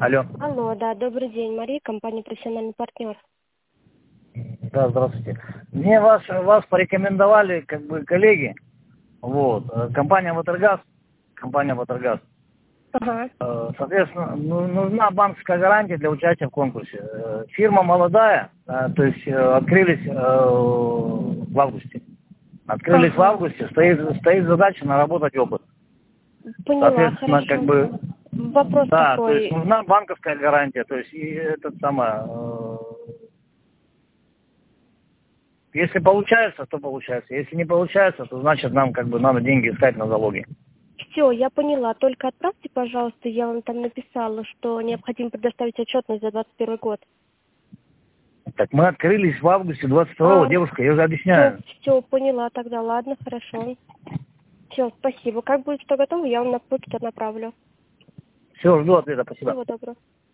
Алло. Алло, да, добрый день, Мария, компания «Профессиональный партнер». Да, здравствуйте. Мне вас порекомендовали как бы коллеги. Вот. Компания «Ватергаз». Компания «Ватергаз». Ага. Соответственно, нужна банковская гарантия для участия в конкурсе. Фирма молодая, то есть открылись в августе. Открылись в Ага, августе, стоит задача наработать опыт. поняла, Соответственно, как хорошо. бы, Вопрос да, то есть такой. нужна банковская гарантия, то есть и этот самое, если получается, то получается. Если не получается, то значит нам как бы надо деньги искать на залоги. Все, я поняла. Только отправьте, пожалуйста, я вам там написала, что необходимо предоставить отчетность за 2021 год. Так мы открылись в августе 22-го, девушка, я уже объясняю. Все, поняла тогда. Ладно, хорошо. Все, спасибо. Как будет что готово, я вам на почту направлю. Все, жду ответа, спасибо. Всего доброго.